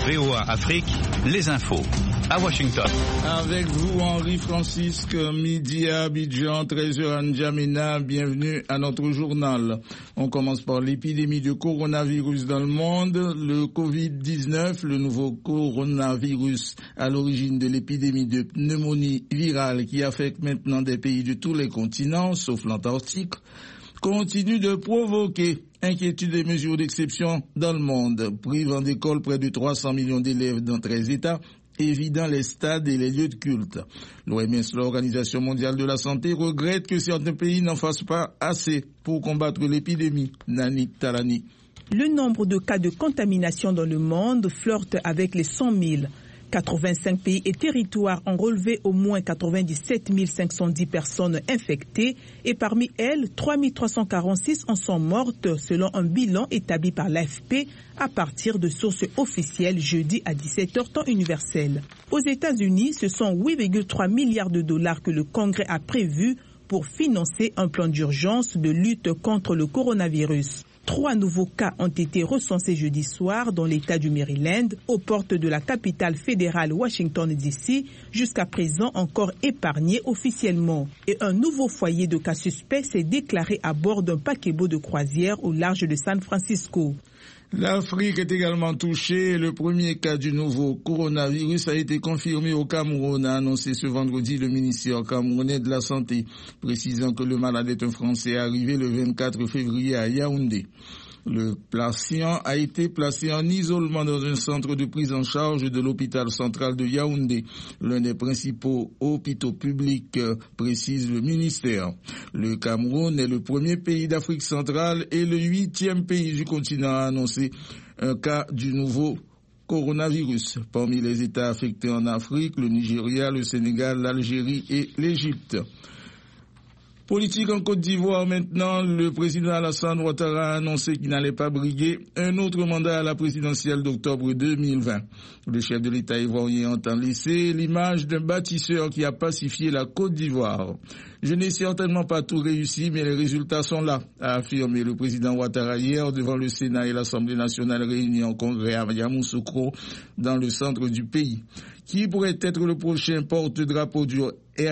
VOA Afrique, les infos. À Washington. Avec vous, Henri-Francisque, midi à Abidjan, 13h à N'Djamena. Bienvenue à notre journal. On commence par l'épidémie de coronavirus dans le monde. Le Covid-19, le nouveau coronavirus à l'origine de l'épidémie de pneumonie virale qui affecte maintenant des pays de tous les continents, sauf l'Antarctique, continue de provoquer inquiétude et mesures d'exception dans le monde, privant d'école près de 300 millions d'élèves dans 13 États, évidant les stades et les lieux de culte. L'OMS, l'Organisation mondiale de la santé, regrette que certains pays n'en fassent pas assez pour combattre l'épidémie. Nani Talani. Le nombre de cas de contamination dans le monde flirte avec les 100 000. 85 pays et territoires ont relevé au moins 97 510 personnes infectées et parmi elles, 3 346 en sont mortes selon un bilan établi par l'AFP à partir de sources officielles jeudi à 17h temps universel. Aux États-Unis, ce sont 8,3 milliards de dollars que le Congrès a prévu pour financer un plan d'urgence de lutte contre le coronavirus. 3 nouveaux cas ont été recensés jeudi soir dans l'État du Maryland, aux portes de la capitale fédérale Washington DC, jusqu'à présent encore épargné officiellement. Et un nouveau foyer de cas suspects s'est déclaré à bord d'un paquebot de croisière au large de San Francisco. L'Afrique est également touchée. Le premier cas du nouveau coronavirus a été confirmé au Cameroun, a annoncé ce vendredi le ministère camerounais de la Santé, précisant que le malade est un Français arrivé le 24 février à Yaoundé. Le patient a été placé en isolement dans un centre de prise en charge de l'hôpital central de Yaoundé, l'un des principaux hôpitaux publics, précise le ministère. Le Cameroun est le premier pays d'Afrique centrale et le 8e pays du continent à annoncer un cas du nouveau coronavirus. Parmi les États affectés en Afrique, le Nigeria, le Sénégal, l'Algérie et l'Égypte. Politique en Côte d'Ivoire maintenant, le président Alassane Ouattara a annoncé qu'il n'allait pas briguer un autre mandat à la présidentielle d'octobre 2020. Le chef de l'État ivoirien entend laisser l'image d'un bâtisseur qui a pacifié la Côte d'Ivoire. Je n'ai certainement pas tout réussi, mais les résultats sont là, a affirmé le président Ouattara hier devant le Sénat et l'Assemblée nationale réunis en congrès à Yamoussoukro, dans le centre du pays. Qui pourrait être le prochain porte-drapeau du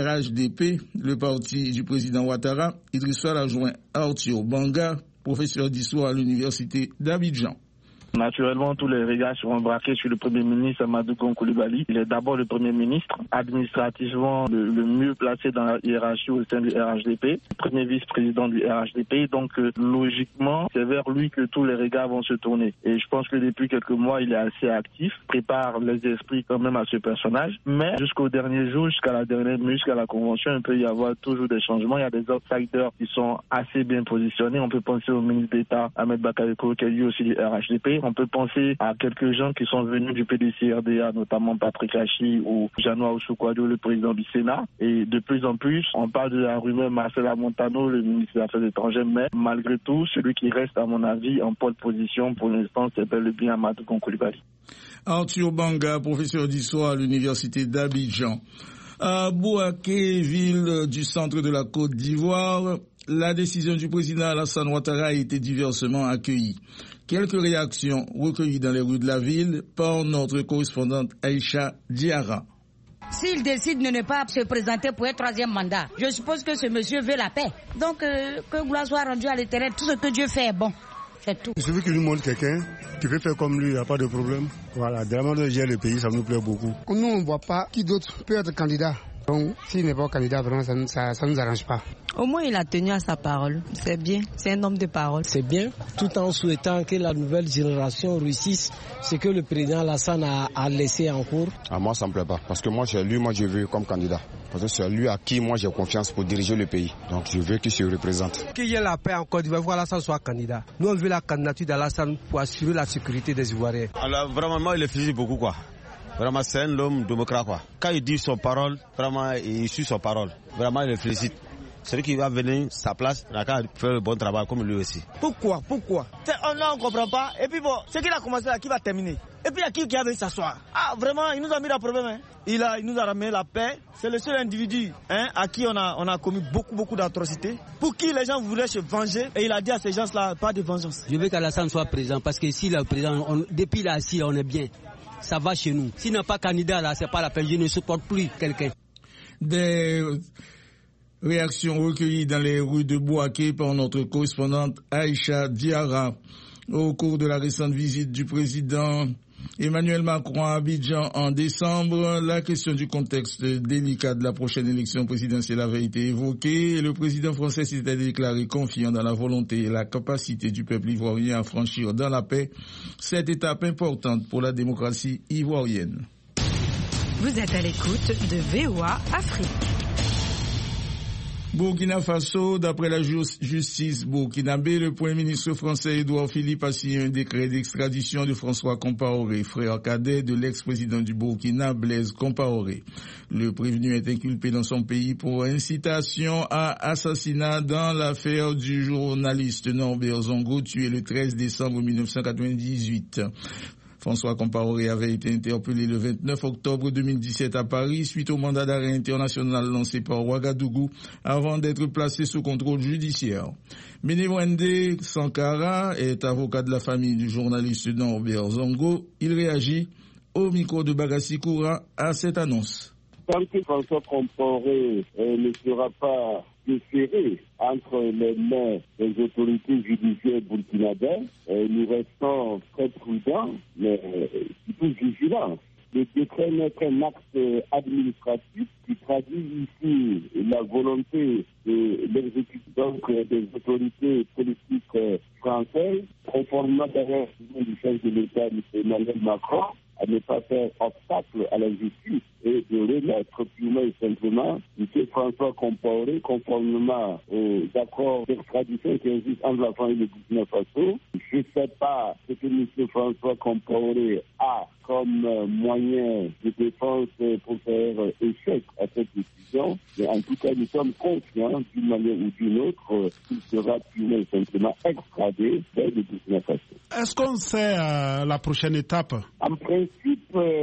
RHDP, le parti du président Ouattara? Il reçoit l'adjoint Arthur Banga, professeur d'histoire à l'université d'Abidjan. Naturellement, tous les regards seront braqués sur le Premier ministre Amadou Coulibaly. Il est d'abord le Premier ministre, administrativement le mieux placé dans la hiérarchie au sein du RHDP, premier vice-président du RHDP. Donc, logiquement, c'est vers lui que tous les regards vont se tourner. Et je pense que depuis quelques mois, il est assez actif, prépare les esprits quand même à ce personnage. Mais jusqu'au dernier jour, jusqu'à la dernière minute, jusqu'à la convention, il peut y avoir toujours des changements. Il y a des outsiders qui sont assez bien positionnés. On peut penser au ministre d'État Ahmed Bakayoko, qui est lui aussi du RHDP. On peut penser à quelques gens qui sont venus du PDC-RDA, notamment Patrick Hachi ou Janoua Oussoukwado, le président du Sénat. Et de plus en plus, on parle de la rumeur Marcela Montano, le ministre des Affaires étrangères, mais malgré tout, celui qui reste, à mon avis, en pole position pour l'instant, c'est bel et bien Amadou Coulibaly. Arthur Banga, professeur d'histoire à l'université d'Abidjan. À Bouaké, ville du centre de la Côte d'Ivoire, la décision du président Alassane Ouattara a été diversement accueillie. Quelques réactions recueillies dans les rues de la ville par notre correspondante Aïcha Diarra. S'il décide de ne pas se présenter pour un 3e mandat, je suppose que ce monsieur veut la paix. Donc, que gloire soit rendue à l'Éternel, tout ce que Dieu fait est bon. C'est tout. Il suffit qu'il nous montre quelqu'un qui peut faire comme lui, il n'y a pas de problème. Voilà, vraiment de gérer le pays, ça nous plaît beaucoup. Nous, on ne voit pas qui d'autre peut être candidat. Donc, s'il n'est pas candidat, vraiment, ça ne nous arrange pas. Au moins, il a tenu à sa parole. C'est bien. C'est un homme de parole. C'est bien, tout en souhaitant que la nouvelle génération réussisse ce que le président Alassane a laissé en cours. Moi, ça ne me plaît pas. Parce que moi, c'est lui, je veux comme candidat. Parce que c'est lui à qui moi j'ai confiance pour diriger le pays. Donc, je veux qu'il se représente. Qu'il y ait la paix en Côte d'Ivoire, Alassane soit candidat. Nous, on veut la candidature d'Alassane pour assurer la sécurité des Ivoiriens. Alors, vraiment, moi, il est félicite beaucoup, quoi. Vraiment, c'est un homme démocrate, quoi. Quand il dit son parole, vraiment, il suit son parole. Vraiment, il le félicite. Celui qui va venir sa place, il a qu'à faire le bon travail comme lui aussi. Pourquoi on ne comprend pas. Et puis bon, ce qu'il a commencé là, qui va terminer. Et puis il y a qui a venu s'asseoir. Ah, vraiment, il nous a mis un problème. Hein. Il nous a ramené la paix. C'est le seul individu à qui on a commis beaucoup d'atrocités. Pour qui les gens voulaient se venger. Et il a dit à ces gens-là, pas de vengeance. Je veux qu'Alassane soit présent parce que s'il est présent, depuis là, assis, on est bien. ça va chez nous. S'il n'est pas candidat là, c'est pas la peine, je ne supporte plus quelqu'un. Des réactions recueillies dans les rues de Bouaké par notre correspondante Aïcha Diarra au cours de la récente visite du président Emmanuel Macron à Abidjan en décembre. La question du contexte délicat de la prochaine élection présidentielle avait été évoquée et le président français s'était déclaré confiant dans la volonté et la capacité du peuple ivoirien à franchir dans la paix cette étape importante pour la démocratie ivoirienne. Vous êtes à l'écoute de VOA Afrique. Burkina Faso, d'après la justice burkinabé, le Premier ministre français Édouard Philippe a signé un décret d'extradition de François Compaoré, frère cadet de l'ex-président du Burkina, Blaise Compaoré. Le prévenu est inculpé dans son pays pour incitation à assassinat dans l'affaire du journaliste Norbert Zongo, tué le 13 décembre 1998. François Compaoré avait été interpellé le 29 octobre 2017 à Paris suite au mandat d'arrêt international lancé par Ouagadougou avant d'être placé sous contrôle judiciaire. Bénéwende Sankara est avocat de la famille du journaliste Norbert Zongo. Il réagit au micro de Bagassi Koura à cette annonce. Tant que François Compaoré ne sera pas déféré entre les mains des autorités judiciaires burkinabées, nous restons très prudents, mais surtout vigilants. Le décret n'est qu'un acte administratif qui traduit ici la volonté de l'exécution des autorités politiques françaises, conformément d'ailleurs du chef de l'État, M. Emmanuel Macron, à ne pas faire obstacle à la justice et de remettre purement et simplement M. François Compaoré conformément aux accords d'extradition qui existent entre la France et le Burkina Faso. Je ne sais pas ce que M. François Compaoré a comme moyen de défense pour faire échec à cette décision, mais en tout cas nous sommes confiants d'une manière ou d'une autre qu'il sera purement et simplement extradé vers le Burkina Faso. Est-ce qu'on sait la prochaine étape? En principe,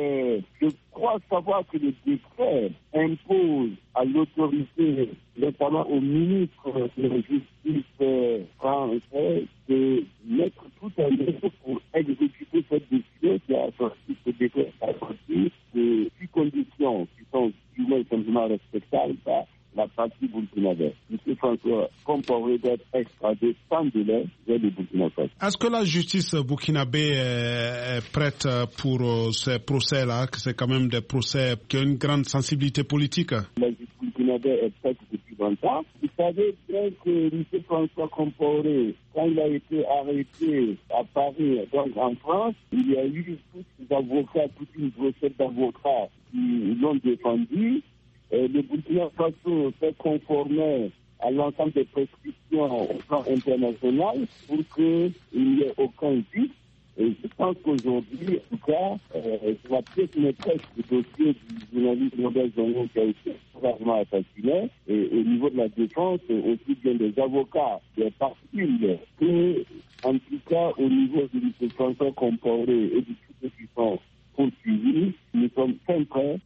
je crois savoir que le décret impose à l'autorité, notamment au ministre de la Justice français, de mettre tout en œuvre pour exécuter cette décision qui a sorti ce décret à partir de 6 conditions qui sont purement et simplement respectables par la partie burkinabé. M. François Compaoré doit être extradé sans délai vers le Burkina Faso. Est-ce que la justice burkinabé est prête pour ces procès-là? C'est quand même des procès qui ont une grande sensibilité politique. La justice burkinabé est prête depuis longtemps. Vous savez bien que M. François Compaoré, quand il a été arrêté à Paris, donc en France, il y a eu tous les avocats, toute une brochette d'avocats qui l'ont défendu. Le Burkina Faso s'est conformé à l'ensemble des prescriptions au plan international pour qu'il n'y ait aucun vice. Et je pense qu'aujourd'hui, en tout cas, la pièce maîtresse du dossier du journaliste Norbert Zongo qui a été gravement assassiné, et au niveau de la défense, aussi bien des avocats, des parties, que, en tout cas, au niveau de M. François Compaoré et de tous ceux qui sont poursuivis, nous sommes très prêts.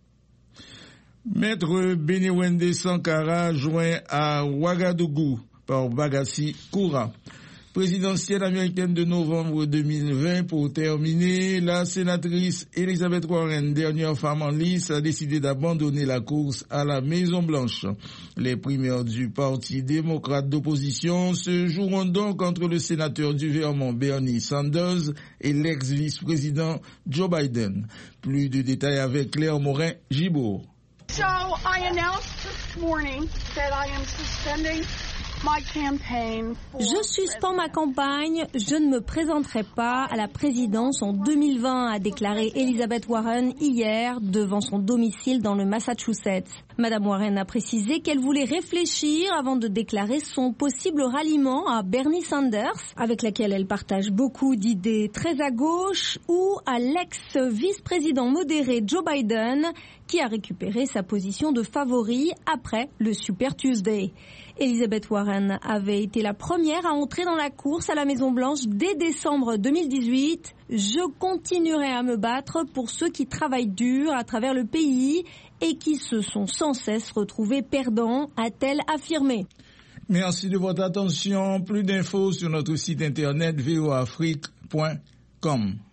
Maître Bénéwende Sankara joint à Ouagadougou par Bagassi Koura. Présidentielle américaine de novembre 2020, pour terminer, la sénatrice Elizabeth Warren, dernière femme en lice, a décidé d'abandonner la course à la Maison-Blanche. Les primaires du Parti démocrate d'opposition se joueront donc entre le sénateur du Vermont Bernie Sanders et l'ex-vice-président Joe Biden. Plus de détails avec Claire Morin-Gibour. So I announced this morning that I am suspending my campaign. Je suspends ma campagne, je ne me présenterai pas à la présidence en 2020, a déclaré Elizabeth Warren hier devant son domicile dans le Massachusetts. Madame Warren a précisé qu'elle voulait réfléchir avant de déclarer son possible ralliement à Bernie Sanders, avec laquelle elle partage beaucoup d'idées très à gauche, ou à l'ex-vice-président modéré Joe Biden, qui a récupéré sa position de favori après le Super Tuesday. Elizabeth Warren avait été la première à entrer dans la course à la Maison-Blanche dès décembre 2018. Je continuerai à me battre pour ceux qui travaillent dur à travers le pays et qui se sont sans cesse retrouvés perdants, a-t-elle affirmé. Merci de votre attention. Plus d'infos sur notre site internet voaafrique.com.